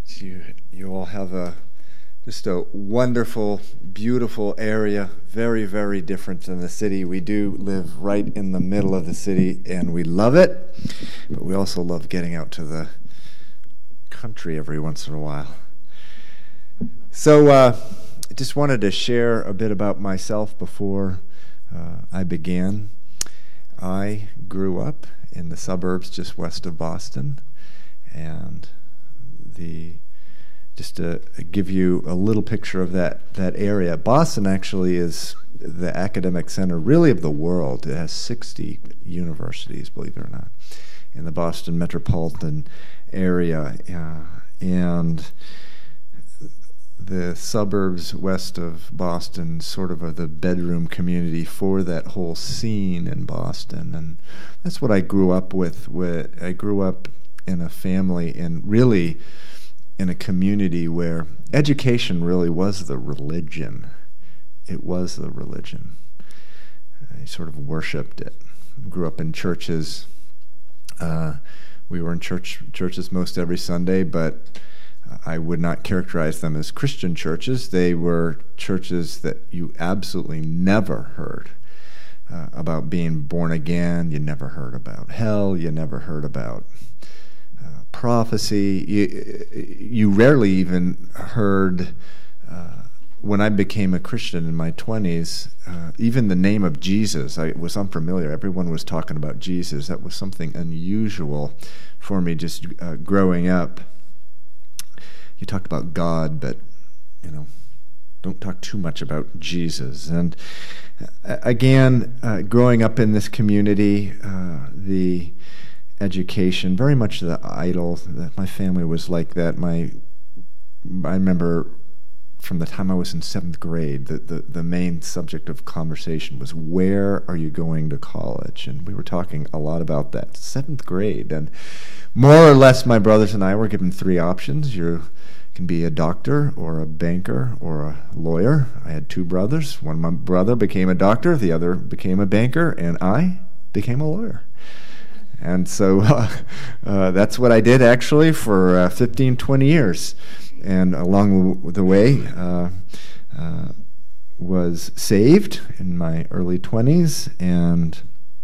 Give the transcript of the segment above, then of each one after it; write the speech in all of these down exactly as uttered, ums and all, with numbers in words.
You, you all have a just a wonderful, beautiful area, very, very different than the city. We do live right in the middle of the city, and we love it, but we also love getting out to the country every once in a while. So uh, I just wanted to share a bit about myself before uh, I began. I grew up in the suburbs just west of Boston, and the just to give you a little picture of that, that area, Boston actually is the academic center really of the world. It has sixty universities, believe it or not, in the Boston metropolitan area. Uh, and the suburbs west of Boston sort of are the bedroom community for that whole scene in Boston. And that's what I grew up with. with I grew up in a family and really in a community where education really was the religion. It was the religion. I sort of worshipped it. Grew up in churches. Uh, we were in church churches most every Sunday, but I would not characterize them as Christian churches. They were churches that you absolutely never heard uh, about being born again. You never heard about hell. You never heard about Uh, prophecy. You, you rarely even heard, uh, when I became a Christian in my twenties, uh, even the name of Jesus, I was unfamiliar. Everyone was talking about Jesus. That was something unusual for me just uh, growing up. You talked about God, but, you know, don't talk too much about Jesus. And uh, again, uh, growing up in this community, uh, the education, very much the idol. My family was like that. My, I remember from the time I was in seventh grade, the, the, the main subject of conversation was, where are you going to college? And we were talking a lot about that. Seventh grade. And more or less my brothers and I were given three options. You can be a doctor or a banker or a lawyer. I had two brothers. One, my brother became a doctor, the other became a banker, and I became a lawyer. And so uh, uh, that's what I did actually for uh, fifteen, twenty years. And along the way, uh, uh, was saved in my early twenties and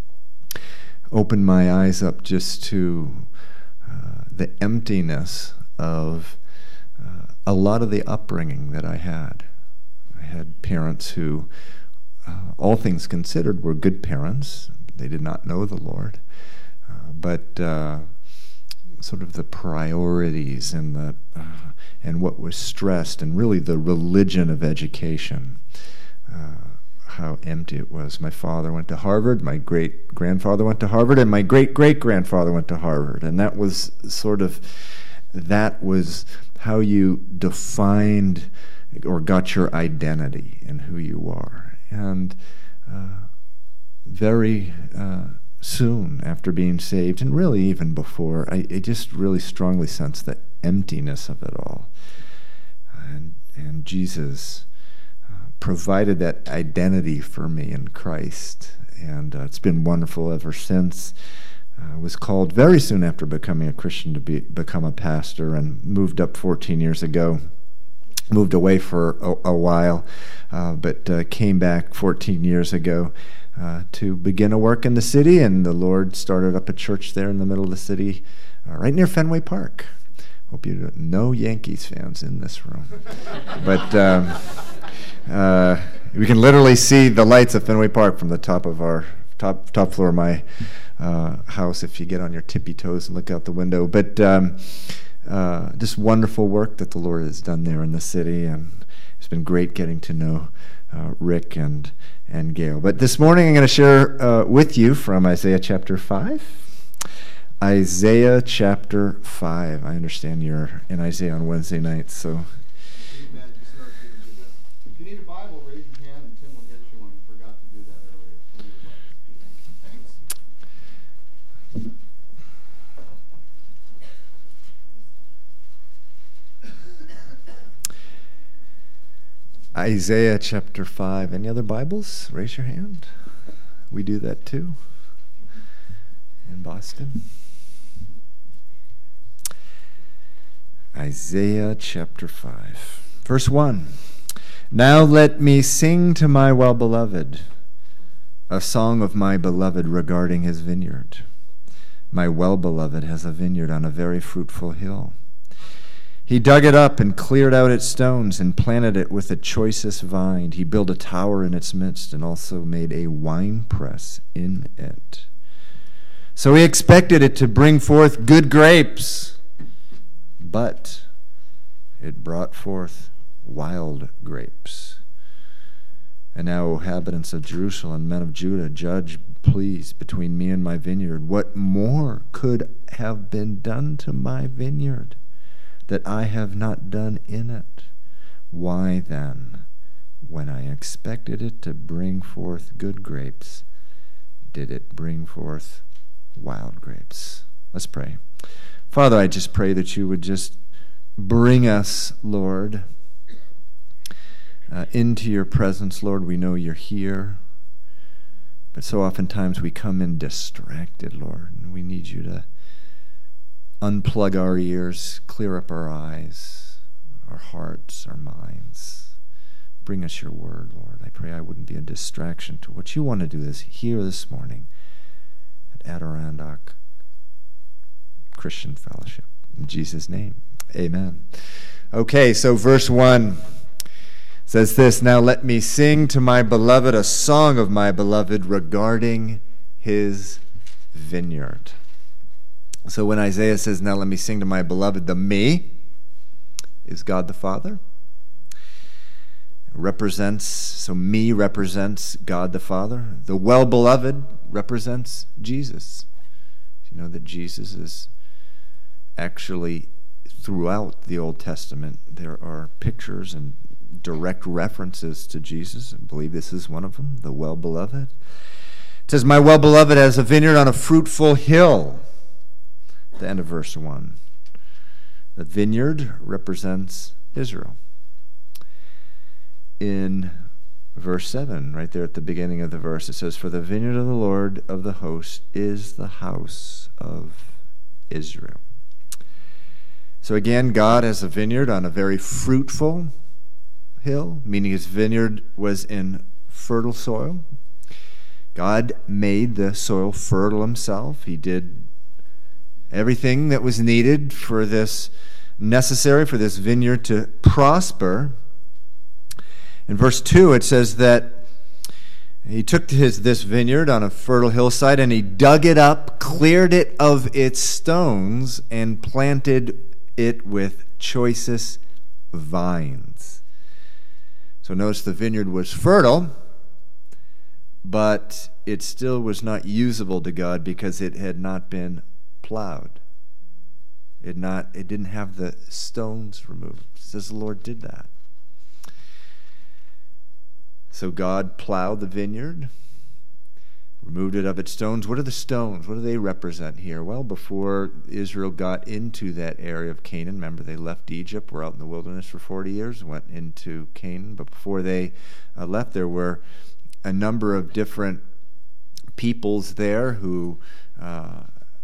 opened my eyes up just to uh, the emptiness of uh, a lot of the upbringing that I had. I had parents who, uh, all things considered, were good parents. They did not know the Lord. Uh, but uh, sort of the priorities and the uh, and what was stressed, and really the religion of education, uh, how empty it was. My father went to Harvard, my great-grandfather went to Harvard, and my great-great-grandfather went to Harvard. And that was sort of, that was how you defined or got your identity in who you are. And uh, very... Uh, soon after being saved, and really even before, I, I just really strongly sensed the emptiness of it all. And, and Jesus uh, provided that identity for me in Christ, and uh, it's been wonderful ever since. I was called very soon after becoming a Christian to be, become a pastor, and moved up fourteen years ago. Moved away for a, a while, uh, but uh, came back fourteen years ago. Uh, to begin a work in the city, and the Lord started up a church there in the middle of the city, uh, right near Fenway Park. Hope you know no Yankees fans in this room, but um, uh, we can literally see the lights of Fenway Park from the top of our top top floor of my uh, house if you get on your tippy toes and look out the window. But um, uh, just wonderful work that the Lord has done there in the city, and it's been great getting to know uh, Rick and. and Gail. But this morning I'm going to share uh, with you from Isaiah chapter five. Isaiah chapter five. I understand you're in Isaiah on Wednesday nights, so... If you need a Bible, raise your hand and Tim will get you one. I forgot to do that earlier. Thanks. Isaiah chapter five. Any other Bibles? Raise your hand. We do that too in Boston. Isaiah chapter five, verse one. Now let me sing to my well-beloved a song of my beloved regarding his vineyard. My well-beloved has a vineyard on a very fruitful hill. He dug it up and cleared out its stones and planted it with the choicest vine. He built a tower in its midst and also made a winepress in it. So he expected it to bring forth good grapes, but it brought forth wild grapes. And now, O inhabitants of Jerusalem, men of Judah, judge, please, between me and my vineyard. What more could have been done to my vineyard that I have not done in it? Why then, when I expected it to bring forth good grapes, did it bring forth wild grapes? Let's pray. Father, I just pray that you would just bring us, Lord, uh, into your presence. Lord, we know you're here, but so oftentimes we come in distracted, Lord, and we need you to unplug our ears, clear up our eyes, our hearts, our minds. Bring us your word, Lord. I pray I wouldn't be a distraction to what you want to do this here this morning at Adirondack Christian Fellowship. In Jesus' name, amen. Okay, so verse one says this, now let me sing to my beloved a song of my beloved regarding his vineyard. So when Isaiah says, now let me sing to my beloved, the me is God the Father. It represents, so me represents God the Father. The well-beloved represents Jesus. You know that Jesus is actually, throughout the Old Testament, there are pictures and direct references to Jesus. I believe this is one of them, the well-beloved. It says, my well-beloved has a vineyard on a fruitful hill. The end of verse one. The vineyard represents Israel. In verse seven, right there at the beginning of the verse, it says, for the vineyard of the Lord of the host is the house of Israel. So again, God has a vineyard on a very fruitful hill, meaning his vineyard was in fertile soil. God made the soil fertile himself. He did everything that was needed for this, necessary for this vineyard to prosper. In verse two, it says that he took his this vineyard on a fertile hillside and he dug it up, cleared it of its stones, and planted it with choicest vines. So notice the vineyard was fertile, but it still was not usable to God because it had not been plowed. It not it didn't have the stones removed. It says the Lord did that. So God plowed the vineyard, removed it of its stones. What are the stones? What do they represent here? Well, before Israel got into that area of Canaan, remember they left Egypt, were out in the wilderness for forty years, went into Canaan. But before they uh, left, there were a number of different peoples there who uh,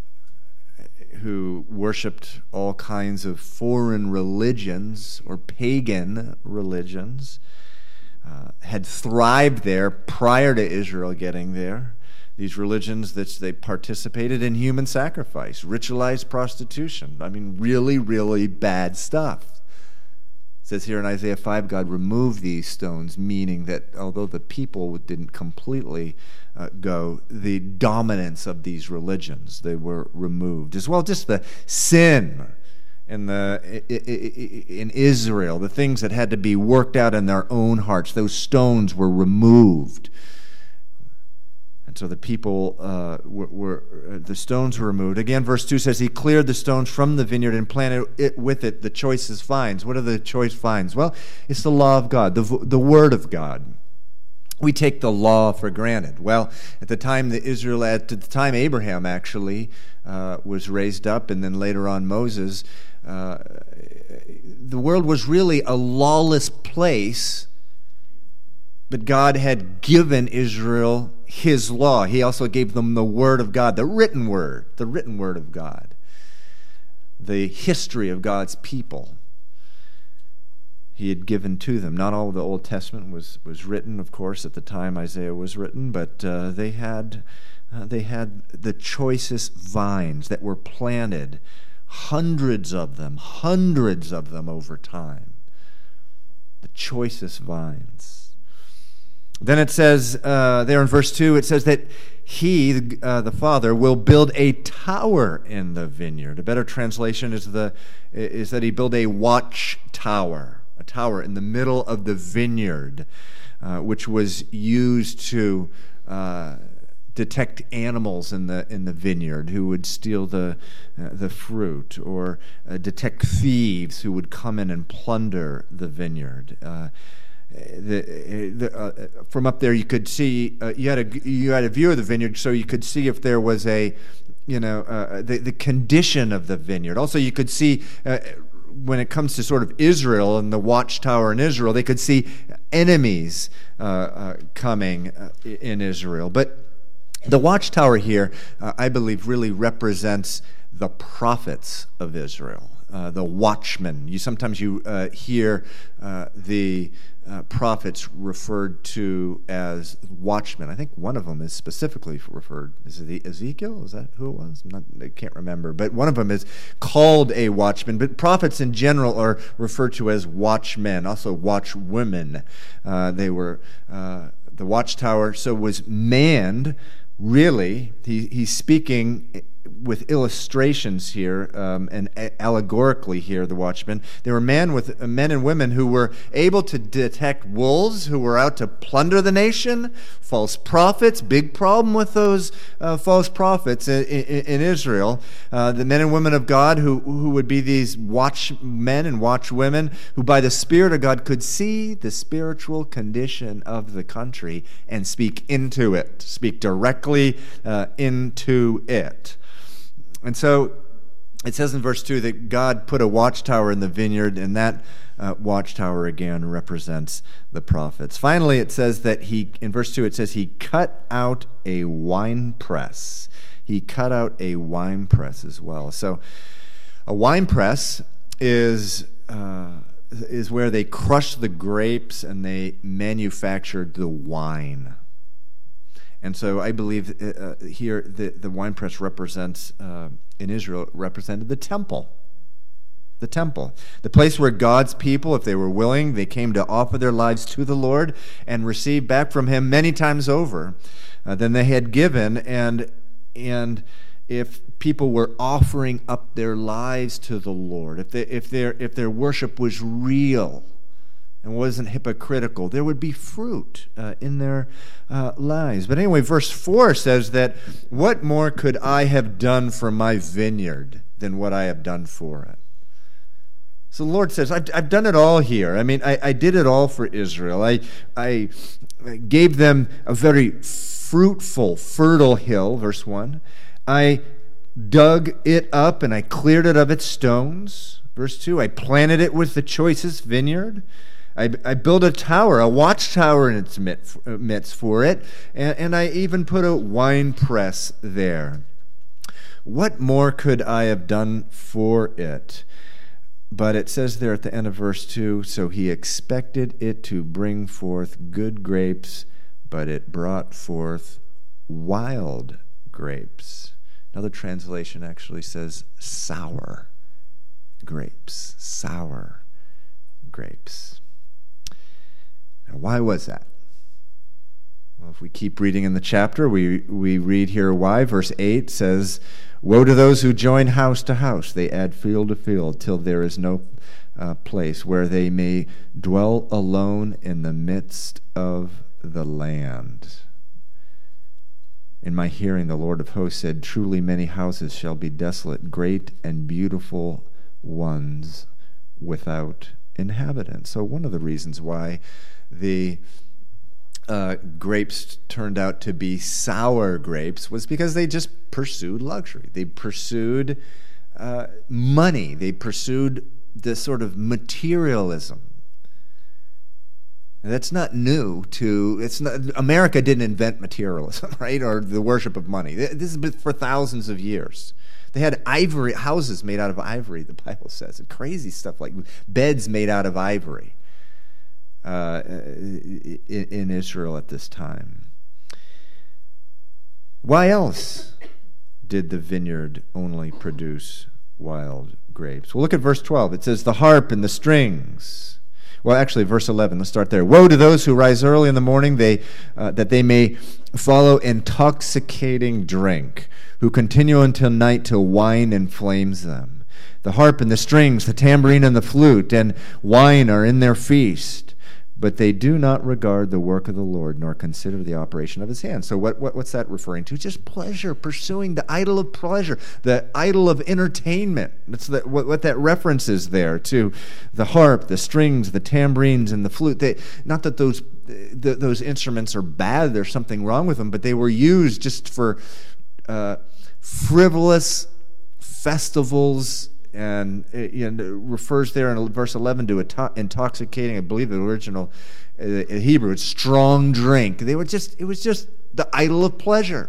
who worshipped all kinds of foreign religions or pagan religions. Uh, had thrived there prior to Israel getting there. These religions that they participated in human sacrifice, ritualized prostitution. I mean, really, really bad stuff. It says here in Isaiah five, God removed these stones, meaning that although the people didn't completely uh, go, the dominance of these religions, they were removed. As well, just the sin in the in Israel, the things that had to be worked out in their own hearts, those stones were removed. And so the people uh, were, were uh, the stones were removed. Again, verse two says, he cleared the stones from the vineyard and planted it with it the choicest vines. What are the choice vines? Well, it's the law of God, the, the word of God. We take the law for granted. Well, at the time that Israel, at the time Abraham actually uh, was raised up, and then later on Moses, uh, the world was really a lawless place, but God had given Israel his law. He also gave them the word of God, the written word, the written word of God. the history of God's people. He had given to them. Not all of the Old Testament was, was written, of course, at the time Isaiah was written, but uh, they had uh, they had the choicest vines that were planted, hundreds of them, hundreds of them over time. The choicest vines. Then it says, uh, there in verse two, it says that he, uh, the Father, will build a tower in the vineyard. A better translation is the is that he build a watchtower. A tower in the middle of the vineyard, uh, which was used to uh, detect animals in the in the vineyard who would steal the uh, the fruit, or uh, detect thieves who would come in and plunder the vineyard. Uh, the, the, uh, from up there, you could see uh, you had a you had a view of the vineyard, so you could see if there was a you know uh, the the condition of the vineyard. Also, you could see. Uh, When it comes to sort of Israel and the watchtower in Israel, they could see enemies uh, uh, coming uh, in Israel. But the watchtower here, uh, I believe, really represents the prophets of Israel, uh, the watchmen. You sometimes you uh, hear uh, the uh, prophets referred to as watchmen. I think one of them is specifically referred. Is it Ezekiel? Is that who it was? I'm not, I can't remember. But one of them is called a watchman. But prophets in general are referred to as watchmen, also watchwomen. Uh, they were uh, the watchtower. So was manned. Really, he, he's speaking with illustrations here um, and allegorically here, the watchmen. They were men with uh, men and women who were able to detect wolves who were out to plunder the nation, false prophets, big problem with those uh, false prophets in, in, in Israel. Uh, the men and women of God who, who would be these watchmen and watchwomen who by the Spirit of God could see the spiritual condition of the country and speak into it, speak directly uh, into it. And so it says in verse two that God put a watchtower in the vineyard, and that uh, watchtower again represents the prophets. Finally, it says that he, in verse two, it says he cut out a wine press. He cut out a wine press as well. So a wine press is uh, is where they crushed the grapes and they manufactured the wine. And so I believe uh, here the, the wine press represents, uh, in Israel, represented the temple. The temple. The place where God's people, if they were willing, they came to offer their lives to the Lord and receive back from Him many times over uh, than they had given. And, and if people were offering up their lives to the Lord, if, they, if, their, if their worship was real, and wasn't hypocritical, there would be fruit uh, in their uh, lives. But anyway, verse four says that, what more could I have done for my vineyard than what I have done for it? So the Lord says, I've, I've done it all here. I mean, I, I did it all for Israel. I, I gave them a very fruitful, fertile hill, verse one. I dug it up and I cleared it of its stones. Verse two, I planted it with the choicest vineyard. I, I built a tower, a watchtower in its midst for it, and, and I even put a wine press there. What more could I have done for it? But it says there at the end of verse two, so he expected it to bring forth good grapes, but it brought forth wild grapes. Another translation actually says sour grapes, sour grapes. Now, why was that? Well, if we keep reading in the chapter, we, we read here why. Verse eight says, woe to those who join house to house. They add field to field till there is no uh, place where they may dwell alone in the midst of the land. In my hearing, the Lord of hosts said, truly many houses shall be desolate, great and beautiful ones without inhabitants. So one of the reasons why the uh, grapes turned out to be sour grapes was because they just pursued luxury. They pursued uh, money. They pursued this sort of materialism. And that's not new to, it's not, America didn't invent materialism, right, or the worship of money. This has been for thousands of years. They had ivory houses made out of ivory, the Bible says. And crazy stuff like beds made out of ivory uh, in, in Israel at this time. Why else did the vineyard only produce wild grapes? Well, look at verse twelve. It says, the harp and the strings. Well, actually, verse eleven. Let's start there. Woe to those who rise early in the morning, they uh, that they may follow intoxicating drink, who continue until night till wine inflames them. The harp and the strings, the tambourine and the flute, and wine are in their feast, but they do not regard the work of the Lord, nor consider the operation of his hands. So what, what what's that referring to? Just pleasure, pursuing the idol of pleasure, the idol of entertainment. That's the, what, what that references there to the harp, the strings, the tambourines, and the flute. They, not that those the, those instruments are bad, there's something wrong with them, but they were used just for uh, frivolous festivals. And it, you know, refers there in verse eleven to intoxicating, I believe the original uh, in Hebrew, it's strong drink. They were just, it was just the idol of pleasure.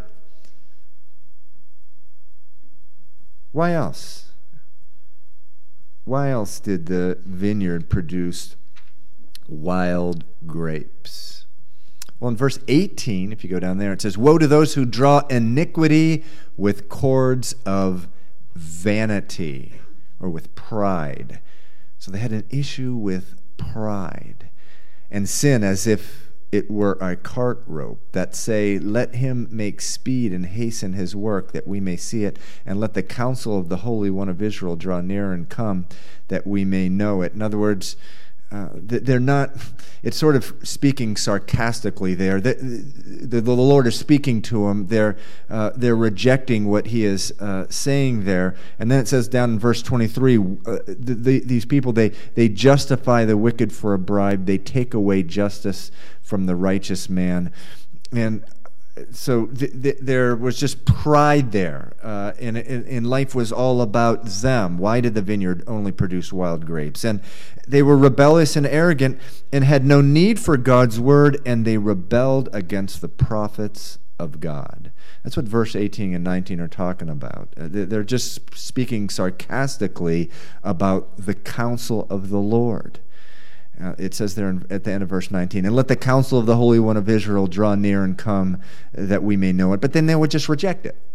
Why else? Why else did the vineyard produce wild grapes? Well, in verse eighteen, if you go down there, it says, woe to those who draw iniquity with cords of vanity, or with pride. So they had an issue with pride and sin as if it were a cart rope that say, let him make speed and hasten his work that we may see it, and let the counsel of the Holy One of Israel draw near and come that we may know it. In other words, Uh, they're not, it's sort of speaking sarcastically there. The, the, the Lord is speaking to them. They're, uh, they're rejecting what he is uh, saying there. And then it says down in verse twenty-three, uh, the, the, these people, they, they justify the wicked for a bribe. They take away justice from the righteous man. And so th- th- there was just pride there, uh, and, and life was all about them. Why did the vineyard only produce wild grapes? And they were rebellious and arrogant and had no need for God's word, and they rebelled against the prophets of God. That's what verse eighteen and nineteen are talking about. Uh, they're just speaking sarcastically about the counsel of the Lord. Uh, it says there in, at the end of verse nineteen, and let the counsel of the Holy One of Israel draw near and come that we may know it. But then they would just reject it.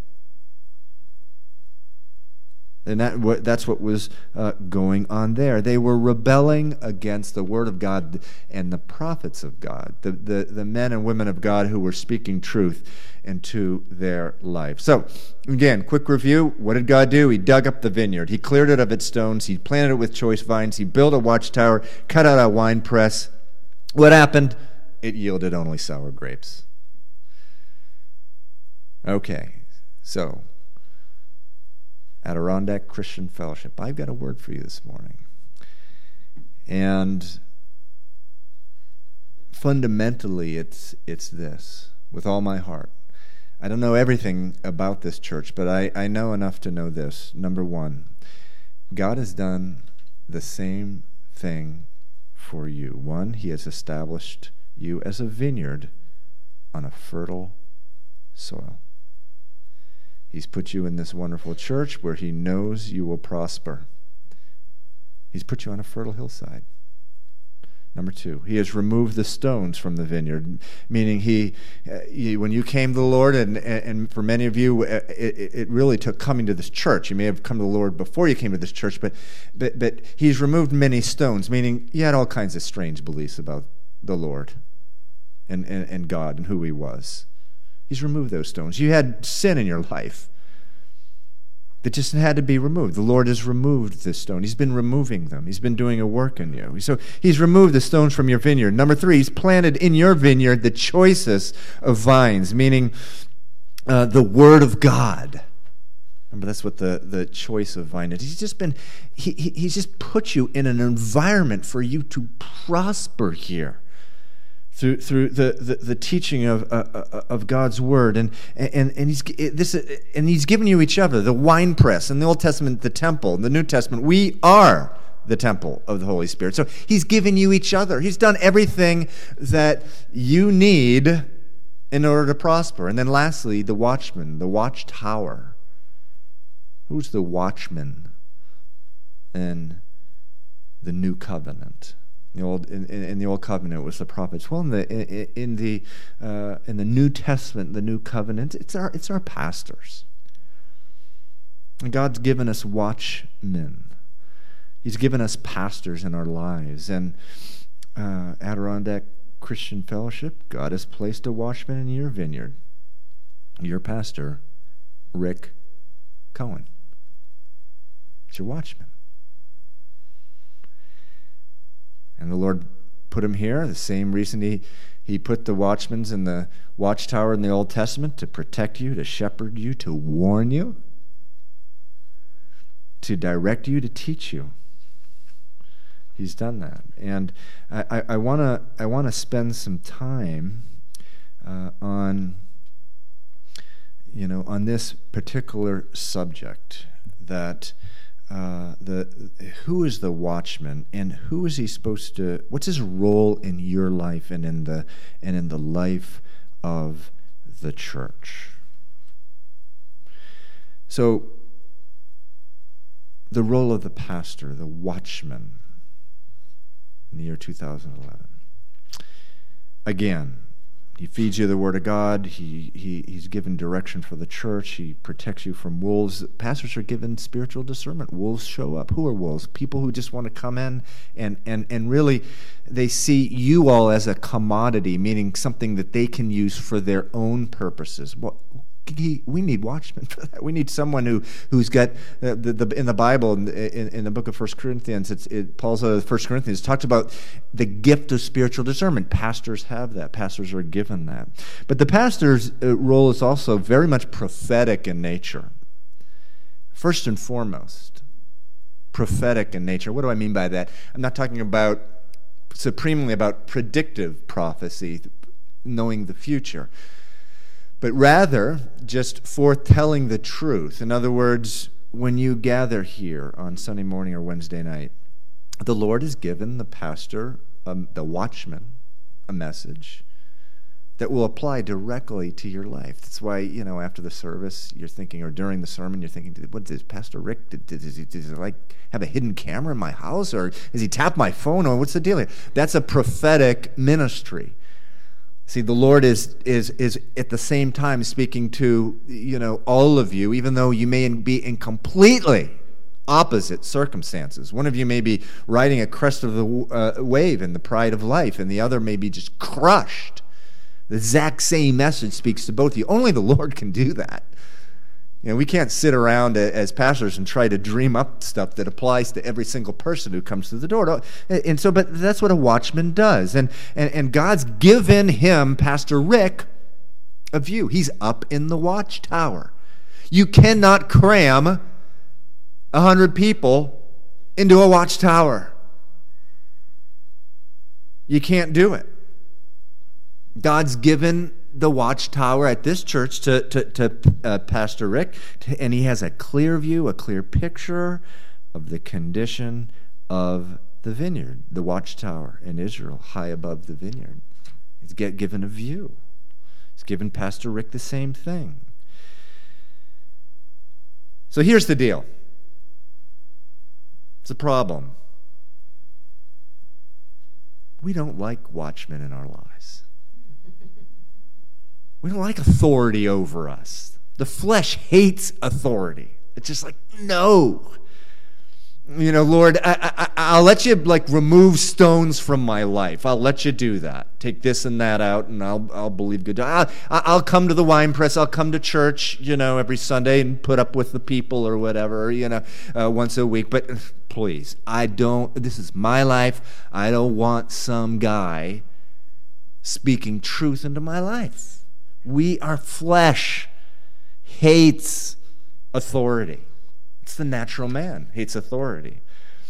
And that, that's what was uh, going on there. They were rebelling against the Word of God and the prophets of God, the, the, the men and women of God who were speaking truth into their life. So, again, quick review. What did God do? He dug up the vineyard. He cleared it of its stones. He planted it with choice vines. He built a watchtower, cut out a wine press. What happened? It yielded only sour grapes. Okay, so Adirondack Christian Fellowship, I've got a word for you this morning. And fundamentally, it's it's this, with all my heart. I don't know everything about this church, but I, I know enough to know this. Number one, God has done the same thing for you. One, he has established you as a vineyard on a fertile soil. He's put you in this wonderful church where he knows you will prosper. He's put you on a fertile hillside. Number two, he has removed the stones from the vineyard, meaning he, uh, he when you came to the Lord, and, and for many of you, it, it really took coming to this church. You may have come to the Lord before you came to this church, but, but, but he's removed many stones, meaning you had all kinds of strange beliefs about the Lord and, and, and God and who he was. He's removed those stones. You had sin in your life that just had to be removed. The Lord has removed this stone. He's been removing them. He's been doing a work in you. So he's removed the stones from your vineyard. Number three, he's planted in your vineyard the choicest of vines, meaning uh, the Word of God. Remember, that's what the, the choice of vine is. He's just been, he, he, he's just put you in an environment for you to prosper here. Through through the, the, the teaching of uh, of God's word, and and and he's this and he's given you each other, the wine press in the Old Testament, the temple in the New Testament. We are the temple of the Holy Spirit. So he's given you each other. He's done everything that you need in order to prosper. And then lastly, the watchman, the watchtower. Who's the watchman in the new covenant? The old in, in the old covenant it was the prophets. Well, in the in, in the uh, in the New Testament, the new covenant, it's our it's our pastors. And God's given us watchmen. He's given us pastors in our lives. And uh, Adirondack Christian Fellowship, God has placed a watchman in your vineyard. Your pastor, Rick Cohen. It's your watchman. And the Lord put him here, the same reason he, he put the watchmen in the watchtower in the Old Testament, to protect you, to shepherd you, to warn you, to direct you, to teach you. He's done that. And I, I want to I want to spend some time uh, on, you know, on this particular subject, that Uh, the who is the watchman, and who is he supposed to? What's his role in your life and in the and in the life of the church? So, the role of the pastor, the watchman, in the year two thousand eleven. Again, he feeds you the Word of God. He, he He's given direction for the church. He protects you from wolves. Pastors are given spiritual discernment. Wolves show up. Who are wolves? People who just want to come in and, and, and really they see you all as a commodity, meaning something that they can use for their own purposes. Well, we need watchmen for that. We need someone who who's got uh, the, the in the Bible in, in, in the book of First Corinthians. It's it, Paul's uh, First Corinthians talks about the gift of spiritual discernment. Pastors have that. Pastors are given that. But the pastor's uh, role is also very much prophetic in nature. First and foremost, prophetic in nature. What do I mean by that? I'm not talking about supremely about predictive prophecy, knowing the future, but rather just foretelling the truth. In other words, when you gather here on Sunday morning or Wednesday night, the Lord has given the pastor, um, the watchman, a message that will apply directly to your life. That's why, you know, after the service, you're thinking, or during the sermon, you're thinking, what does Pastor Rick, did, did, does, he, does he like have a hidden camera in my house, or does he tap my phone, or what's the deal here? That's a prophetic ministry. See, the Lord is is is at the same time speaking to, you know, all of you, even though you may be in completely opposite circumstances. One of you may be riding a crest of the uh, wave in the pride of life, and the other may be just crushed. The exact same message speaks to both of you. Only the Lord can do that. You know, we can't sit around as pastors and try to dream up stuff that applies to every single person who comes through the door. And so, but that's what a watchman does. And, and, and God's given him, Pastor Rick, a view. He's up in the watchtower. You cannot cram a hundred people into a watchtower. You can't do it. God's given the watchtower at this church to, to, to uh, Pastor Rick, to, and he has a clear view, a clear picture of the condition of the vineyard, the watchtower in Israel, high above the vineyard. He's get, given a view. He's given Pastor Rick the same thing. So here's the deal. It's a problem. We don't like watchmen in our lives. We don't like authority over us. The flesh hates authority. It's just like, no. You know, Lord, I, I, I'll let you, like, remove stones from my life. I'll let you do that. Take this and that out, and I'll I'll believe good. I'll, I'll come to the wine press. I'll come to church, you know, every Sunday and put up with the people or whatever, you know, uh, once a week. But please, I don't, this is my life. I don't want some guy speaking truth into my life. We, our flesh, hates authority. It's the natural man, hates authority.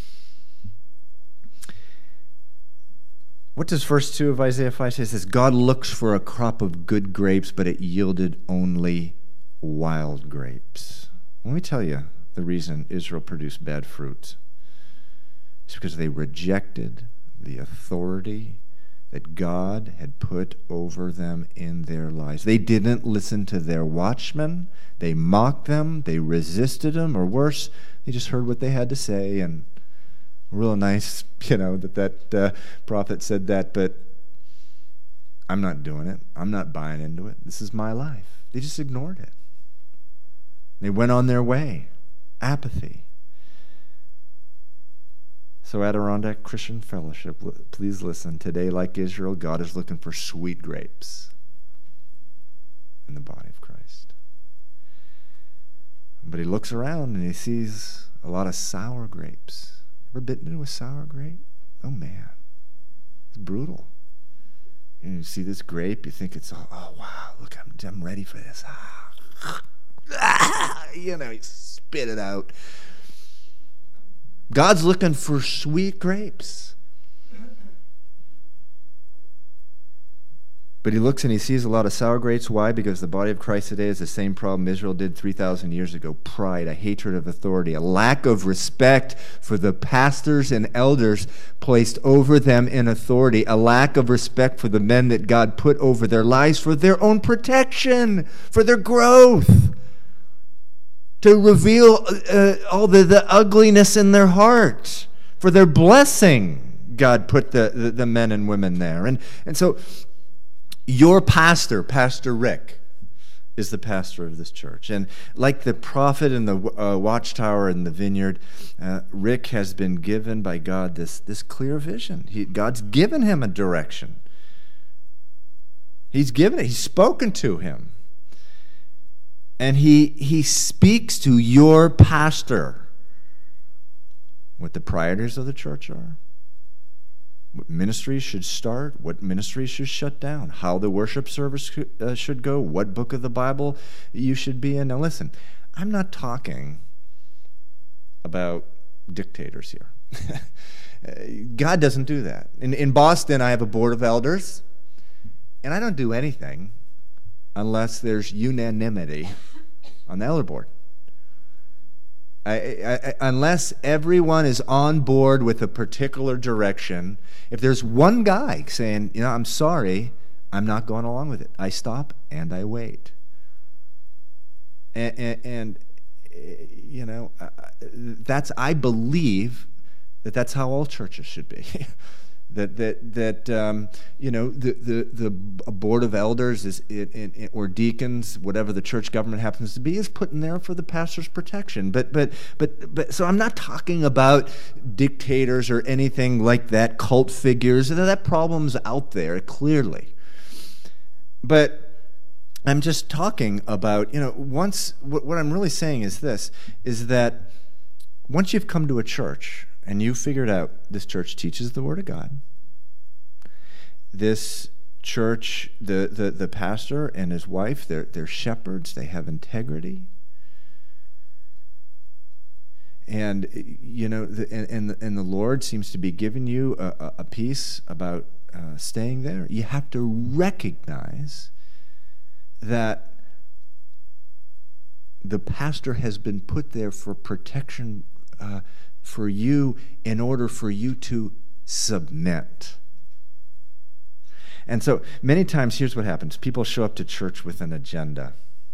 What does verse two of Isaiah five say? It says, God looks for a crop of good grapes, but it yielded only wild grapes. Let me tell you the reason Israel produced bad fruit. It's because they rejected the authority that God had put over them in their lives. They didn't listen to their watchmen. They mocked them. They resisted them, or worse, they just heard what they had to say. And real nice, you know, that that uh, prophet said that, but I'm not doing it. I'm not buying into it. This is my life. They just ignored it. They went on their way. Apathy. So Adirondack Christian Fellowship, please listen. Today, like Israel, God is looking for sweet grapes in the body of Christ. But he looks around and he sees a lot of sour grapes. Ever bitten into a sour grape? Oh, man. It's brutal. You know, you see this grape, you think it's, oh, oh wow, look, I'm, I'm ready for this. Ah. You know, you spit it out. God's looking for sweet grapes. But he looks and he sees a lot of sour grapes. Why? Because the body of Christ today is the same problem Israel did three thousand years ago. Pride, a hatred of authority, a lack of respect for the pastors and elders placed over them in authority, a lack of respect for the men that God put over their lives for their own protection, for their growth, to reveal uh, all the, the ugliness in their heart, for their blessing. God put the, the, the men and women there. And, and so your pastor, Pastor Rick, is the pastor of this church. And like the prophet in the uh, watchtower in the vineyard, uh, Rick has been given by God this, this clear vision. He, God's given him a direction. He's given it. He's spoken to him. And he he speaks to your pastor what the priorities of the church are, what ministries should start, what ministries should shut down, how the worship service uh, should go, what book of the Bible you should be in. Now listen, I'm not talking about dictators here. God doesn't do that. In, in Boston, I have a board of elders, and I don't do anything unless there's unanimity on the elder board. I, I, I, unless everyone is on board with a particular direction, if there's one guy saying, you know, I'm sorry, I'm not going along with it, I stop and I wait. And, and, and you know, that's, I believe that that's how all churches should be. That that that um, you know the, the the board of elders is it, it, or deacons, whatever the church government happens to be, is put in there for the pastor's protection. But but but but so I'm not talking about dictators or anything like that, cult figures. That problem's out there clearly. But I'm just talking about, you know, once what, what I'm really saying is this: is that once you've come to a church and you figured out this church teaches the Word of God, this church, the, the, the pastor and his wife, they're, they're shepherds, they have integrity. And, you know, the, and, and, the, and the Lord seems to be giving you a, a piece about uh, staying there. You have to recognize that the pastor has been put there for protection uh, for you in order for you to submit. And so many times, here's what happens. People show up to church with an agenda.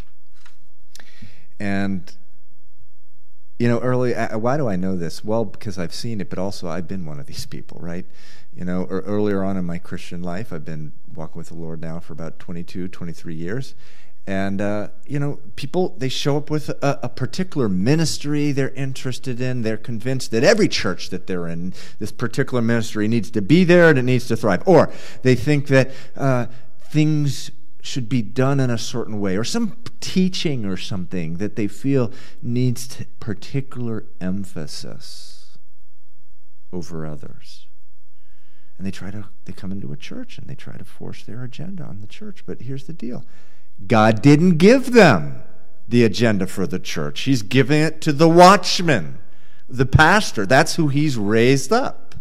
And, you know, early, why do I know this? Well, because I've seen it, but also I've been one of these people, right? You know, earlier on in my Christian life, I've been walking with the Lord now for about twenty-two, twenty-three years. And, uh, you know, people, they show up with a, a particular ministry they're interested in. They're convinced that every church that they're in, this particular ministry needs to be there and it needs to thrive. Or they think that uh, things should be done in a certain way, or some teaching or something that they feel needs to particular emphasis over others. And they try to, they come into a church and they try to force their agenda on the church. But here's the deal. God didn't give them the agenda for the church. He's giving it to the watchman, the pastor. That's who he's raised up.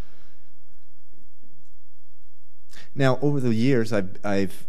Now, over the years, I've I've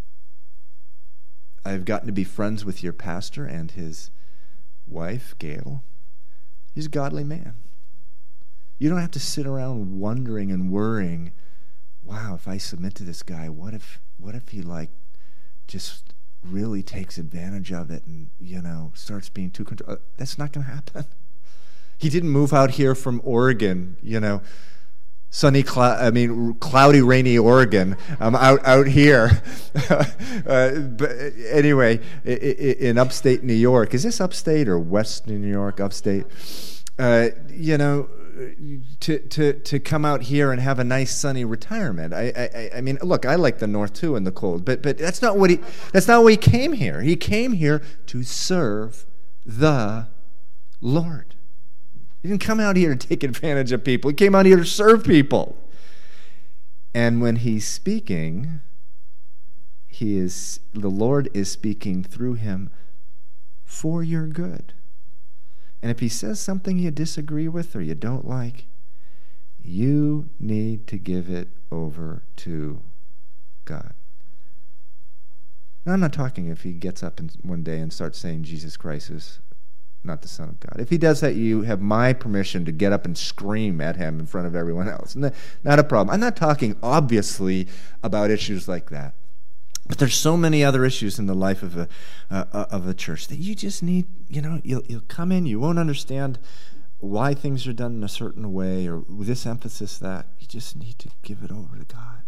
I've gotten to be friends with your pastor and his wife, Gail. He's a godly man. You don't have to sit around wondering and worrying, wow, if I submit to this guy, what if what if he like just really takes advantage of it and, you know, starts being too control? That's not going to happen. He didn't move out here from Oregon, you know, sunny, clou- I mean, cloudy, rainy Oregon. I'm out out here. uh, but anyway, in upstate New York. Is this upstate or western New York? Upstate. Uh, you know, to to to come out here and have a nice sunny retirement. I I I mean, look, I like the north too in the cold, but but that's not what he that's not why he came here. He came here to serve the Lord. He didn't come out here to take advantage of people. He came out here to serve people. And when he's speaking, he is the Lord is speaking through him for your good. And if he says something you disagree with or you don't like, you need to give it over to God. Now, I'm not talking if he gets up in one day and starts saying Jesus Christ is not the Son of God. If he does that, you have my permission to get up and scream at him in front of everyone else. Not a problem. I'm not talking, obviously, about issues like that. But there's so many other issues in the life of a uh, of a church that you just need, you know, you'll, you'll come in, you won't understand why things are done in a certain way or this emphasis, that. You just need to give it over to God.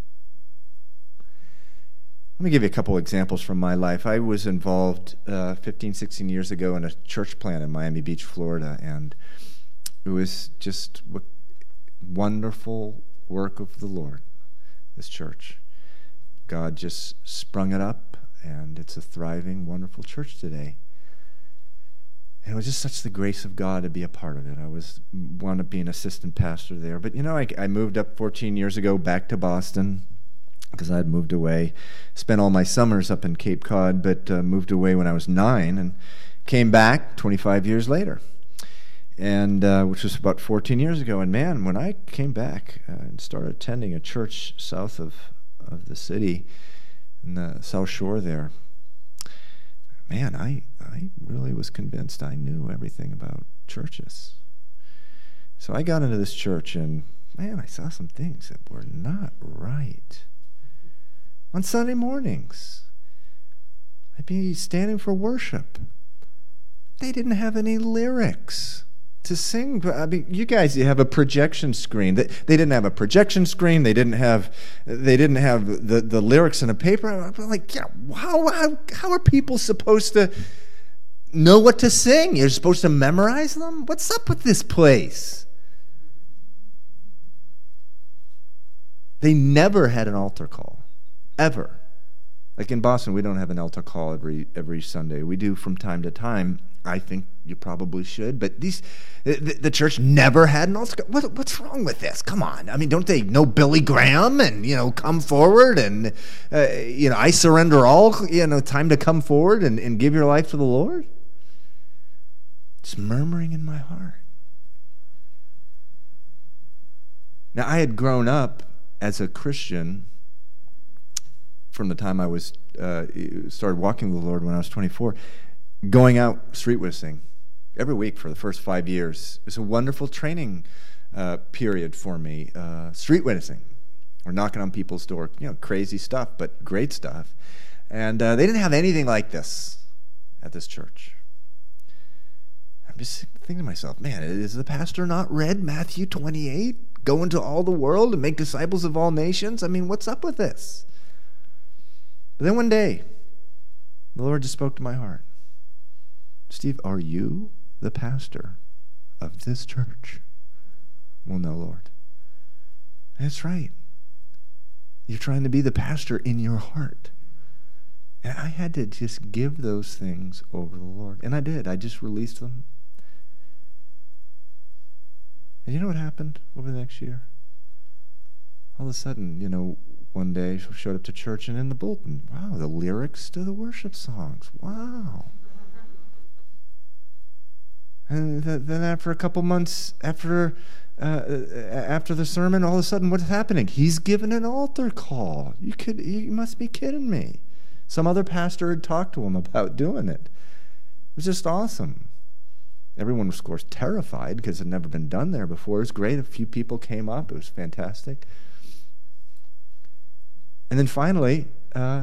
Let me give you a couple examples from my life. I was involved uh, fifteen, sixteen years ago in a church plant in Miami Beach, Florida, and it was just a wonderful work of the Lord, this church. God just sprung it up, and it's a thriving, wonderful church today. And it was just such the grace of God to be a part of it. I was wound up being assistant pastor there. But, you know, I, I moved up fourteen years ago back to Boston, because I had moved away, spent all my summers up in Cape Cod, but uh, moved away when I was nine and came back twenty-five years later, and uh, which was about fourteen years ago. And man, when I came back uh, and started attending a church south of, of the city, in the South Shore there, man, I, I really was convinced I knew everything about churches. So I got into this church, and man, I saw some things that were not right. On Sunday mornings, I'd be standing for worship. They didn't have any lyrics to sing. I mean, you guys, you have a projection screen. They, they didn't have a projection screen. They didn't have. They didn't have the, the lyrics in a paper. I'm like, yeah, how how how are people supposed to know what to sing? You're supposed to memorize them? What's up with this place? They never had an altar call. Ever. Like in Boston, we don't have an altar call every every Sunday. We do from time to time. I think you probably should, but these the, the church never had an altar call. What, what's wrong with this? Come on. I mean, don't they know Billy Graham and, you know, come forward and, uh, you know, I surrender all, you know, time to come forward and, and give your life to the Lord? It's murmuring in my heart. Now, I had grown up as a Christian from the time I was uh, started walking with the Lord when I was twenty-four, going out street witnessing every week for the first five years. It was a wonderful training uh, period for me. Uh, street witnessing, or knocking on people's door, you know, crazy stuff, but great stuff. And uh, they didn't have anything like this at this church. I'm just thinking to myself, man, is the pastor not read Matthew twenty-eight? Go into all the world and make disciples of all nations? I mean, what's up with this? But then one day, the Lord just spoke to my heart. Steve, are you the pastor of this church? Well, no, Lord. That's right. You're trying to be the pastor in your heart. And I had to just give those things over the Lord. And I did. I just released them. And you know what happened over the next year? All of a sudden, you know, one day she showed up to church, and in the bulletin, wow, the lyrics to the worship songs. Wow. And th- then after a couple months after uh, after the sermon, all of a sudden, what's happening? He's given an altar call. You could, you must be kidding me. Some other pastor had talked to him about doing it. It was just awesome. Everyone was, of course, terrified because it had never been done there before. It was great. A few people came up. It was fantastic. And then finally, uh,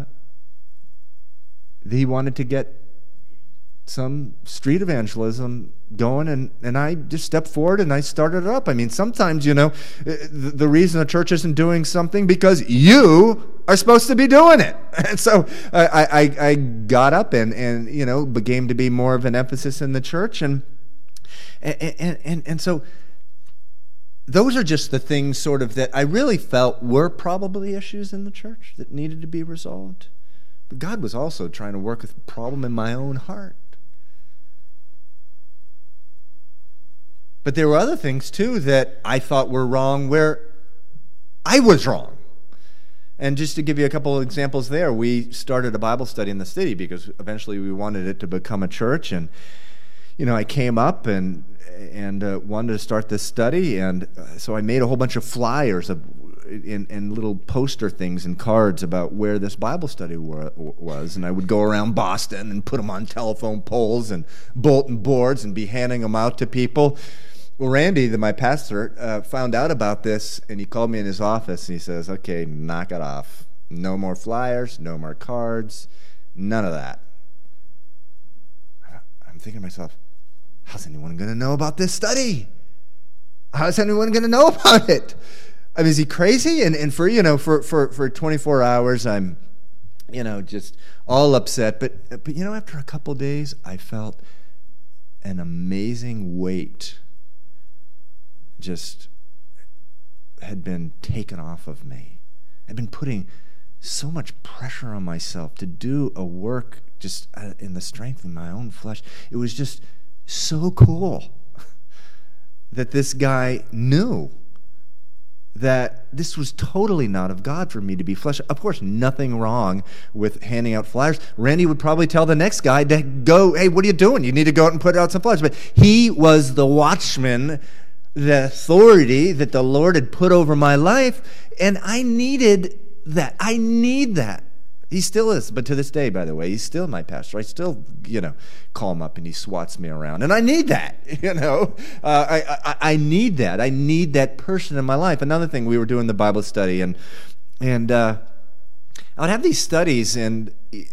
he wanted to get some street evangelism going, and, and I just stepped forward and I started it up. I mean, sometimes, you know, the, the reason a church isn't doing something because you are supposed to be doing it. And so I, I, I got up and, and, you know, began to be more of an emphasis in the church. And, and, and, and so those are just the things sort of that I really felt were probably issues in the church that needed to be resolved. But God was also trying to work with the problem in my own heart. But there were other things, too, that I thought were wrong where I was wrong. And just to give you a couple of examples there, we started a Bible study in the city because eventually we wanted it to become a church. And, you know, I came up and and uh, wanted to start this study. And uh, so I made a whole bunch of flyers of, and, and little poster things and cards about where this Bible study were, was. And I would go around Boston and put them on telephone poles and bulletin boards and be handing them out to people. Well, Randy, the, my pastor, uh, found out about this, and he called me in his office, and he says, okay, knock it off. No more flyers, no more cards, none of that. I'm thinking to myself, how's anyone going to know about this study? How's anyone going to know about it? I mean, is he crazy? And and for, you know, for, for, for twenty-four hours, I'm, you know, just all upset. But, but, you know, after a couple days, I felt an amazing weight just had been taken off of me. I'd been putting so much pressure on myself to do a work just in the strength of my own flesh. It was just so cool that this guy knew that this was totally not of God for me to be flesh. Of course, nothing wrong with handing out flyers. Randy would probably tell the next guy to go, hey, what are you doing? You need to go out and put out some flyers. But he was the watchman, the authority that the Lord had put over my life, and I needed that. I need that. He still is, but to this day, by the way, he's still my pastor. I still, you know, call him up and he swats me around, and I need that. You know, uh, I, I I need that. I need that person in my life. Another thing, we were doing the Bible study, and and uh, I would have these studies, and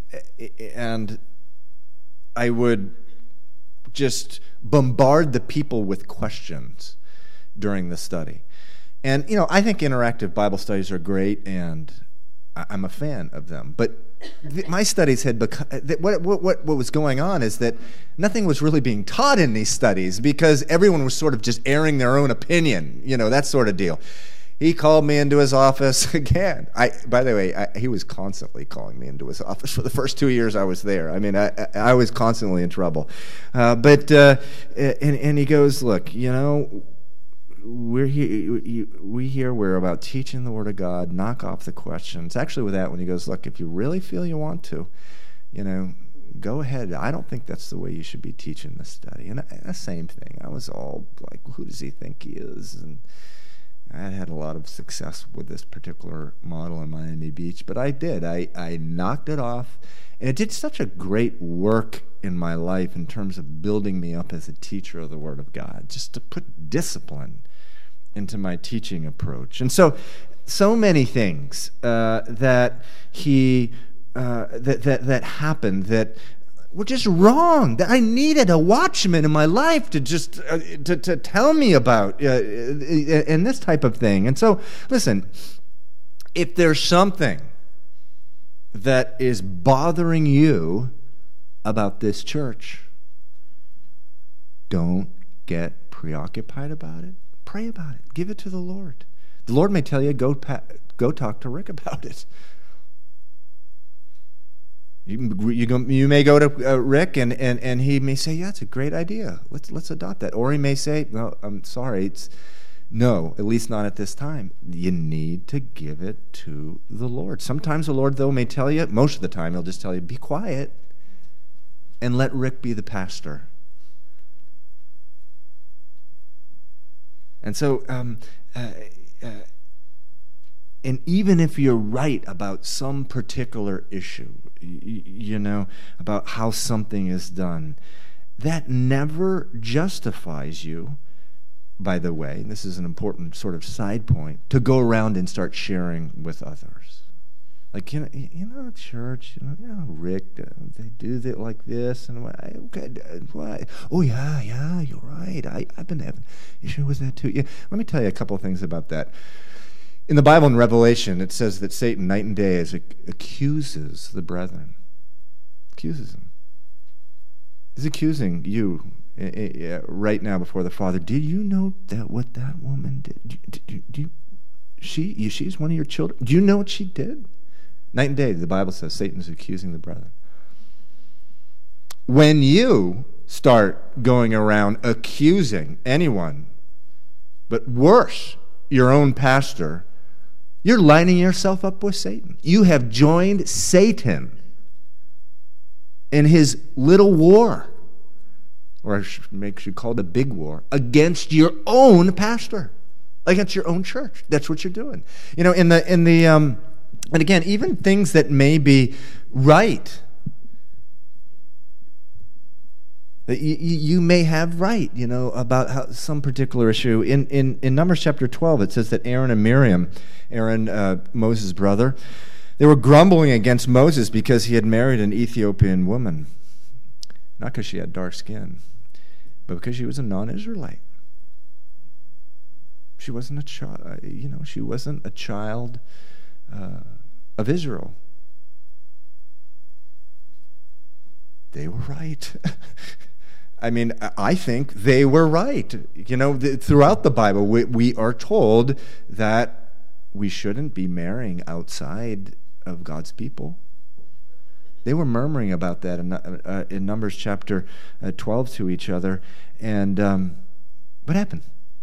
and I would just bombard the people with questions during the study. And, you know, I think interactive Bible studies are great, and I'm a fan of them. But th- my studies had become, th- what, what, what was going on is that nothing was really being taught in these studies because everyone was sort of just airing their own opinion, you know, that sort of deal. He called me into his office again. I, by the way, I, he was constantly calling me into his office for the first two years I was there. I mean, I, I was constantly in trouble. Uh, but, uh, and, and he goes, look, you know, We're here. We here. We're about teaching the Word of God. Knock off the questions. Actually, with that, when he goes, look, if you really feel you want to, you know, go ahead. I don't think that's the way you should be teaching this study. And the same thing. I was all like, who does he think he is? And I had a lot of success with this particular model in Miami Beach, but I did. I I knocked it off, and it did such a great work in my life in terms of building me up as a teacher of the Word of God, just to put discipline into my teaching approach. And so, so many things uh, that he uh, that that that happened that were just wrong. That I needed a watchman in my life to just uh, to to tell me about uh, and this type of thing. And so, listen, if there's something that is bothering you about this church, don't get preoccupied about it. Pray about it. Give it to the Lord. The Lord may tell you, go pa- go talk to Rick about it. You, you, go, you may go to uh, Rick, and, and, and he may say, yeah, it's a great idea. Let's let's adopt that. Or he may say, no, I'm sorry, it's no, at least not at this time. You need to give it to the Lord. Sometimes the Lord, though, may tell you, most of the time, he'll just tell you, be quiet and let Rick be the pastor. And so, um, uh, uh, and even if you're right about some particular issue, you, you know, about how something is done, that never justifies you, by the way, this is an important sort of side point, to go around and start sharing with others. Like, you know, you know, church, you know, you know Rick, uh, they do it like this, and what, okay, what? Oh yeah, yeah, you're right. I, I've been having issue with that too. Yeah, let me tell you a couple of things about that. In the Bible, in Revelation, it says that Satan, night and day, is, accuses the brethren, accuses them. He's accusing you uh, uh, right now before the Father. Did you know that what that woman did? Do, do, do you, she, she's one of your children. Do you know what she did? Night and day, the Bible says, Satan is accusing the brethren. When you start going around accusing anyone, but worse, your own pastor, you're lining yourself up with Satan. You have joined Satan in his little war, or I should make you call it a big war, against your own pastor, against your own church. That's what you're doing. You know, in the in the um, and again, even things that may be right, that you, you may have right, you know, about how, some particular issue. In, in, in Numbers chapter twelve, it says that Aaron and Miriam, Aaron, uh, Moses' brother, they were grumbling against Moses because he had married an Ethiopian woman. Not because she had dark skin, but because she was a non-Israelite. She wasn't a child, you know, she wasn't a child uh, of Israel. They were right. I mean, I think they were right. You know, th- throughout the Bible, we, we are told that we shouldn't be marrying outside of God's people. They were murmuring about that in, uh, in Numbers chapter uh, twelve to each other. And um, what happened?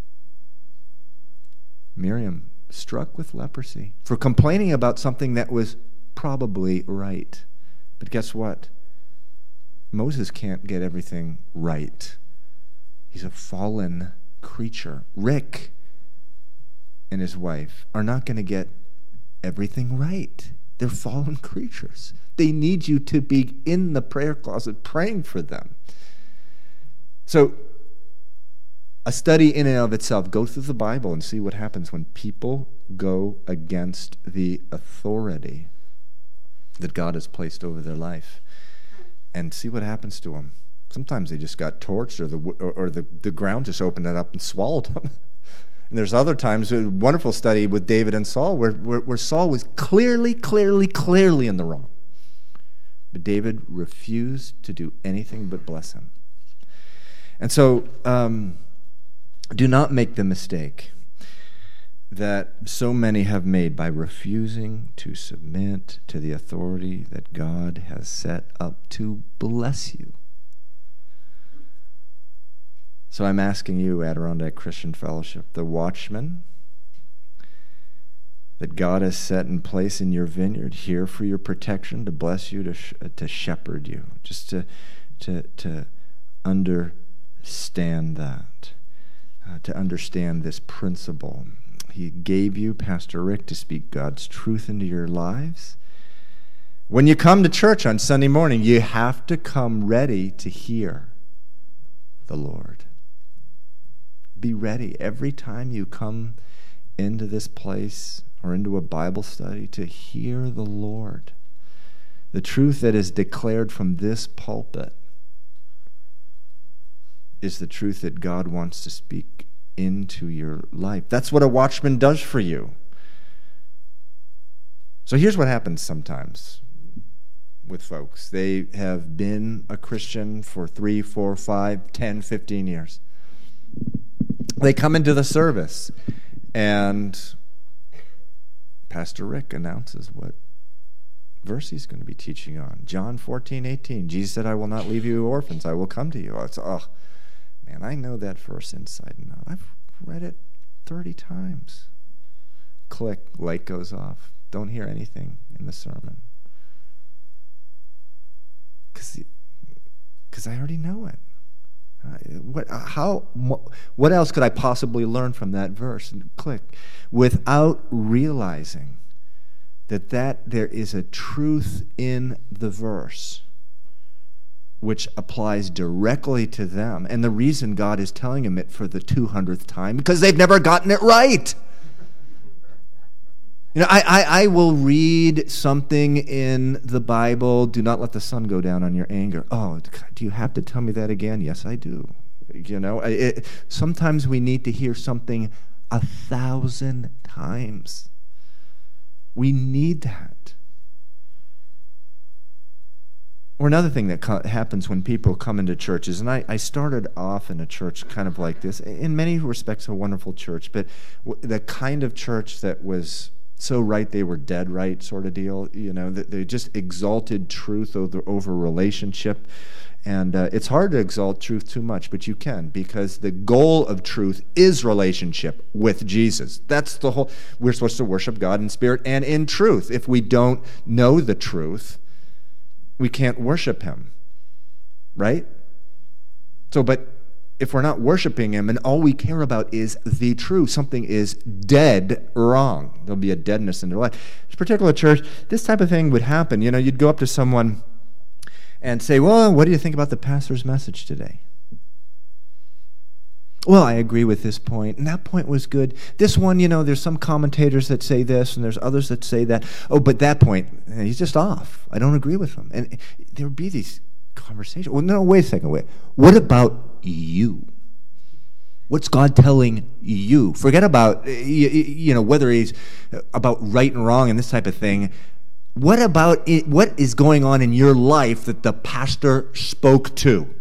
Miriam struck with leprosy for complaining about something that was probably right. But guess what? Moses can't get everything right. He's a fallen creature. Rick and his wife are not going to get everything right. They're fallen creatures. They need you to be in the prayer closet praying for them. So, a study in and of itself, go through the Bible and see what happens when people go against the authority that God has placed over their life. And see what happens to them. Sometimes they just got torched, or the or, or the, the ground just opened it up and swallowed them. And there's other times, a wonderful study with David and Saul, where, where, where Saul was clearly, clearly, clearly in the wrong. But David refused to do anything but bless him. And so, um, do not make the mistake that so many have made by refusing to submit to the authority that God has set up to bless you. So I'm asking you, Adirondack Christian Fellowship, the watchman that God has set in place in your vineyard, here for your protection, to bless you, to sh- to shepherd you, just to to to understand that, uh, to understand this principle. He gave you, Pastor Rick, to speak God's truth into your lives. When you come to church on Sunday morning, you have to come ready to hear the Lord. Be ready every time you come into this place or into a Bible study to hear the Lord. The truth that is declared from this pulpit is the truth that God wants to speak into your life. That's what a watchman does for you. So here's what happens sometimes with folks. They have been a Christian for three, four, five, ten, fifteen years. They come into the service, and Pastor Rick announces what verse he's going to be teaching on. John fourteen, eighteen. Jesus said, I will not leave you orphans. I will come to you. It's, oh, man, I know that verse inside and out. I've read it thirty times. Click, light goes off. Don't hear anything in the sermon. Because I already know it. Uh, what, how, what else could I possibly learn from that verse? And click. Without realizing that, that there is a truth in the verse which applies directly to them. And the reason God is telling them it for the two hundredth time, because they've never gotten it right. You know, I, I, I will read something in the Bible, do not let the sun go down on your anger. Oh, do you have to tell me that again? Yes, I do. You know, it, sometimes we need to hear something a thousand times. We need that. Or another thing that co- happens when people come into churches, and I, I started off in a church kind of like this, in many respects a wonderful church, but w- the kind of church that was so right they were dead right sort of deal, you know, that they just exalted truth over, over relationship. And uh, it's hard to exalt truth too much, but you can, because the goal of truth is relationship with Jesus. That's the whole, we're supposed to worship God in spirit and in truth. If we don't know the truth, we can't worship him, right? So, but if we're not worshiping him and all we care about is the truth, something is dead wrong. There'll be a deadness in their life. This particular church, this type of thing would happen. You know, you'd go up to someone and say, well, what do you think about the pastor's message today? Well, I agree with this point, and that point was good. This one, you know, there's some commentators that say this, and there's others that say that. Oh, but that point, he's just off. I don't agree with him. And there would be these conversations. Well, no, wait a second. Wait. What about you? What's God telling you? Forget about, you, you know, whether he's about right and wrong and this type of thing. What about it, what is going on in your life that the pastor spoke to?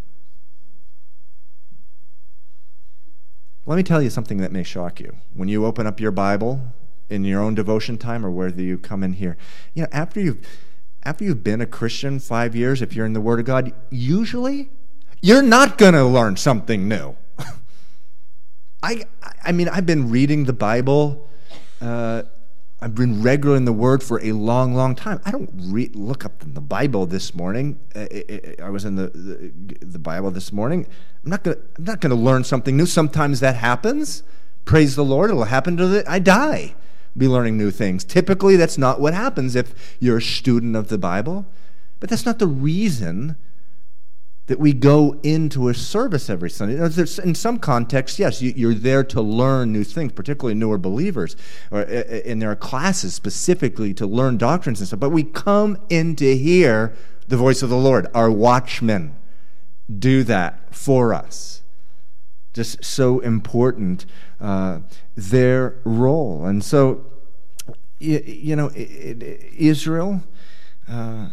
Let me tell you something that may shock you. When you open up your Bible in your own devotion time or whether you come in here, you know, after you've, after you've been a Christian five years, if you're in the Word of God, usually you're not going to learn something new. I, I mean, I've been reading the Bible. Uh, I've been regular in the Word for a long, long time. I don't re- look up in the Bible this morning. Uh, I was in the, the the Bible this morning. I'm not gonna. I'm not gonna learn something new. Sometimes that happens. Praise the Lord. It'll happen to the. I die. Be learning new things. Typically, that's not what happens if you're a student of the Bible. But that's not the reason that we go into a service every Sunday. In some contexts, yes, you're there to learn new things, particularly newer believers, or and there are classes specifically to learn doctrines and stuff. But we come in to hear the voice of the Lord. Our watchmen do that for us. Just so important, uh, their role. And so, you, you know, Israel... Uh,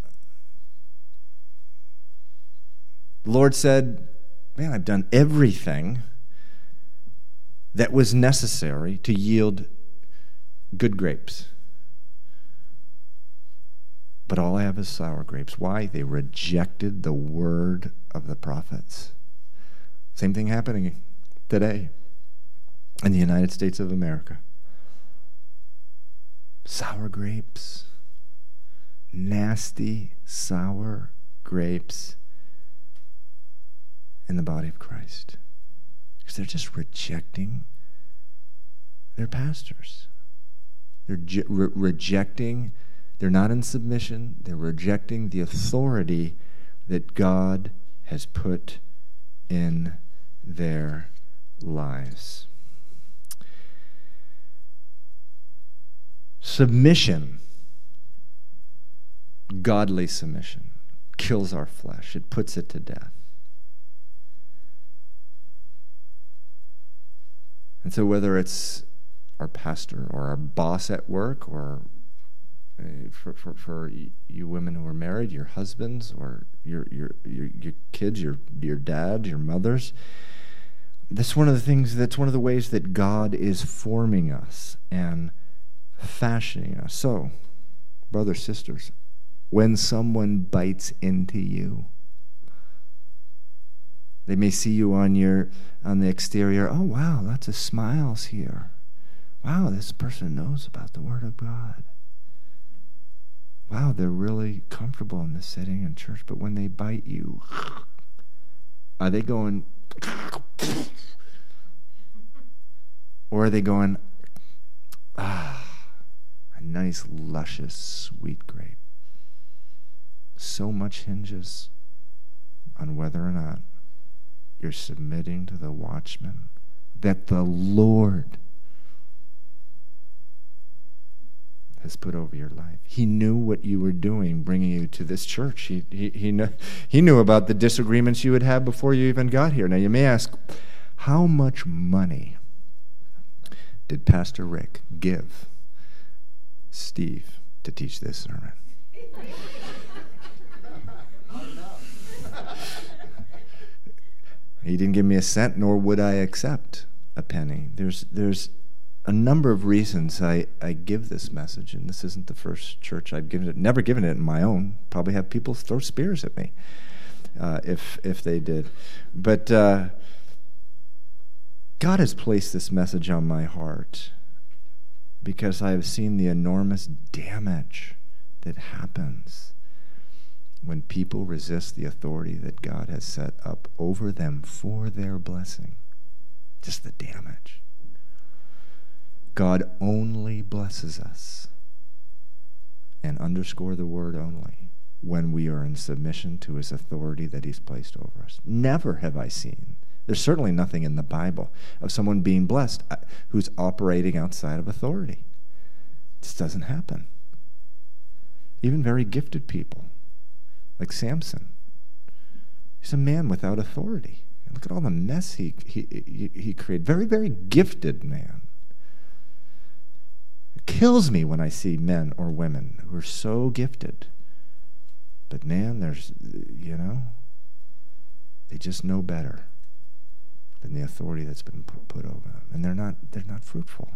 The Lord said, man, I've done everything that was necessary to yield good grapes. But all I have is sour grapes. Why? They rejected the word of the prophets. Same thing happening today in the United States of America. Sour grapes. Nasty, sour grapes in the body of Christ, because they're just rejecting their pastors. They're je- re- rejecting, they're not in submission, they're rejecting the authority that God has put in their lives. Submission, godly submission, kills our flesh. It puts it to death. And so whether it's our pastor or our boss at work, or uh, for, for for you women who are married, your husbands, or your your your, your kids, your your dad, your mothers, that's one of the things, that's one of the ways that God is forming us and fashioning us. So, brothers, sisters, when someone bites into you, they may see you on your on the exterior. Oh, wow, lots of smiles here. Wow, this person knows about the Word of God. Wow, they're really comfortable in this setting in church. But when they bite you, are they going, or are they going, ah, a nice, luscious, sweet grape? So much hinges on whether or not you're submitting to the watchman that the Lord has put over your life. He knew what you were doing, bringing you to this church. He, he, he, knew, he knew about the disagreements you would have before you even got here. Now, you may ask, how much money did Pastor Rick give Steve to teach this sermon? He didn't give me a cent, nor would I accept a penny. There's there's a number of reasons I, I give this message, and this isn't the first church I've given it. Never given it in my own. Probably have people throw spears at me uh, if if they did. But uh, God has placed this message on my heart because I have seen the enormous damage that happens when people resist the authority that God has set up over them for their blessing. Just the damage. God only blesses us, and underscore the word only, when we are in submission to his authority that he's placed over us. Never have I seen, there's certainly nothing in the Bible of someone being blessed who's operating outside of authority. This doesn't happen. Even very gifted people, like Samson. He's a man without authority. And look at all the mess he, he, he, he created. Very, very gifted man. It kills me when I see men or women who are so gifted. But man, there's, you know, they just know better than the authority that's been put over them. And they're not, they're not fruitful.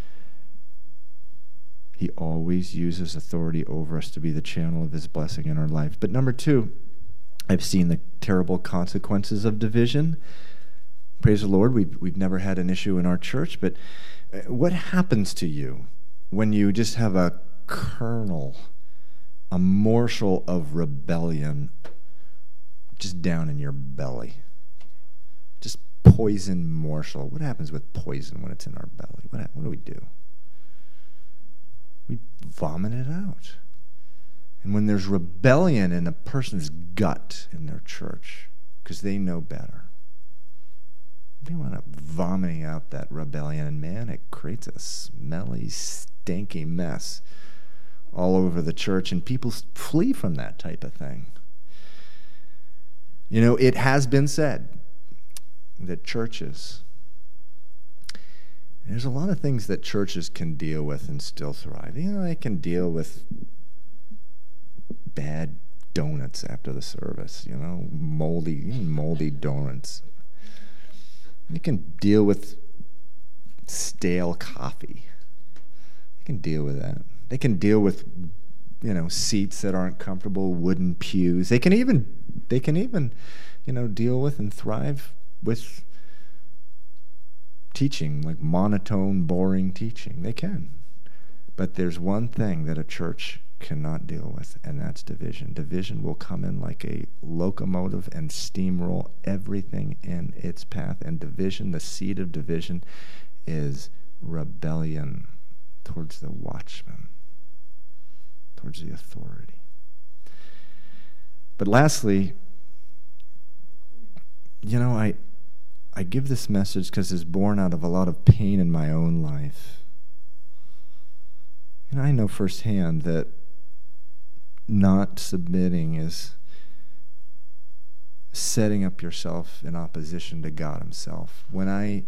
He always uses authority over us to be the channel of his blessing in our life. But number two, I've seen the terrible consequences of division. Praise the Lord, we've, we've never had an issue in our church, but what happens to you when you just have a kernel, a morsel of rebellion just down in your belly? Just poison morsel. What happens with poison when it's in our belly? What, what do we do? We vomit it out. And when there's rebellion in a person's gut in their church, because they know better, they want to vomiting out that rebellion, and man, it creates a smelly, stinky mess all over the church, and people flee from that type of thing. You know, it has been said that churches, there's a lot of things that churches can deal with and still thrive. You know, they can deal with bad donuts after the service, you know, moldy, moldy donuts. You can deal with stale coffee. They can deal with that. They can deal with, you know, seats that aren't comfortable, wooden pews. They can even, they can even, you know, deal with and thrive with teaching, like monotone, boring teaching. They can. But there's one thing that a church cannot deal with, and that's division. Division will come in like a locomotive and steamroll everything in its path. And division, the seed of division, is rebellion towards the watchman, towards the authority. But lastly, you know, I I give this message because it's born out of a lot of pain in my own life. And I know firsthand that not submitting is setting up yourself in opposition to God himself. When I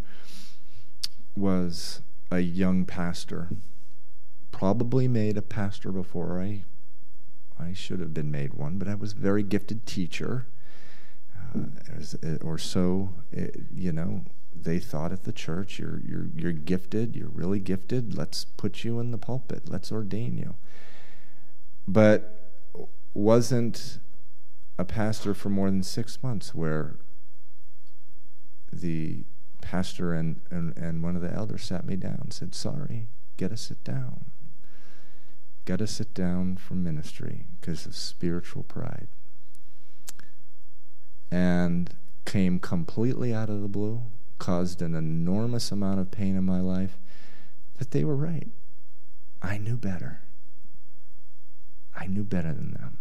was a young pastor, probably made a pastor before I I should have been made one, but I was a very gifted teacher. Uh, as, or so, it, you know, they thought at the church, you're you're you're gifted, you're really gifted. Let's put you in the pulpit. Let's ordain you. But wasn't a pastor for more than six months, where the pastor and, and, and one of the elders sat me down and said, "Sorry, get to sit down. Got to sit down from ministry because of spiritual pride." And came completely out of the blue, caused an enormous amount of pain in my life. But they were right. I knew better. I knew better than them.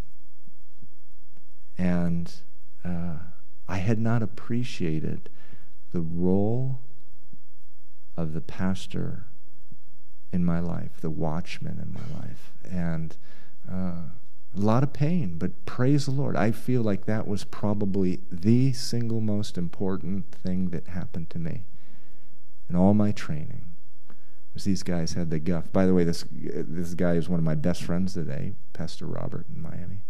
And uh, I had not appreciated the role of the pastor in my life, the watchman in my life, and uh, a lot of pain, but praise the Lord. I feel like that was probably the single most important thing that happened to me in all my training. Was these guys had the guff. By the way, this this guy is one of my best friends today, Pastor Robert in Miami.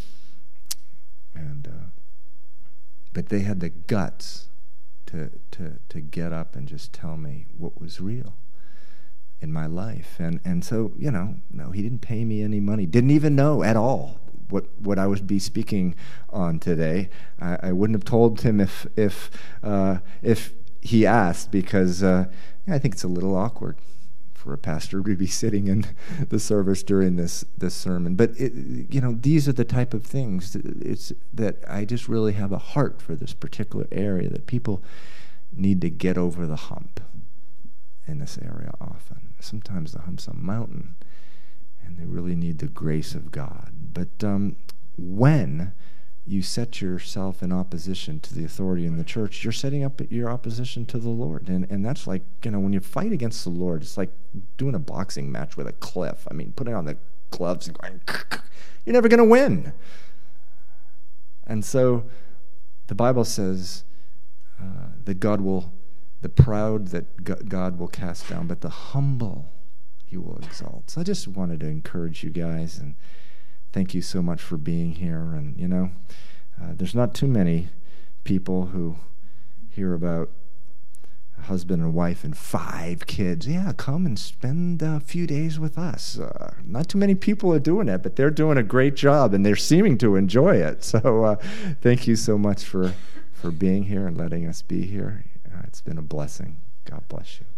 And uh, but they had the guts to to to get up and just tell me what was real in my life. And and so, you know, no, he didn't pay me any money. Didn't even know at all what what I would be speaking on today. I, I wouldn't have told him if if uh, if he asked, because uh, yeah, I think it's a little awkward for a pastor to be sitting in the service during this this sermon. But it, you know, these are the type of things that it's that I just really have a heart for this particular area, that people need to get over the hump in this area often. Sometimes the hump's a mountain, and they really need the grace of God. But um, when you set yourself in opposition to the authority in the church, you're setting up your opposition to the Lord. And and that's like, you know, when you fight against the Lord, it's like doing a boxing match with a cliff. I mean, putting on the gloves and going, you're never going to win. And so the Bible says uh, that God will, the proud that God will cast down, but the humble he will exalt. So I just wanted to encourage you guys, and thank you so much for being here. And, you know, uh, there's not too many people who hear about a husband and wife and five kids. Yeah, come and spend a few days with us. Uh, not too many people are doing that, but they're doing a great job, and they're seeming to enjoy it. So uh, thank you so much for, for being here and letting us be here. Uh, it's been a blessing. God bless you.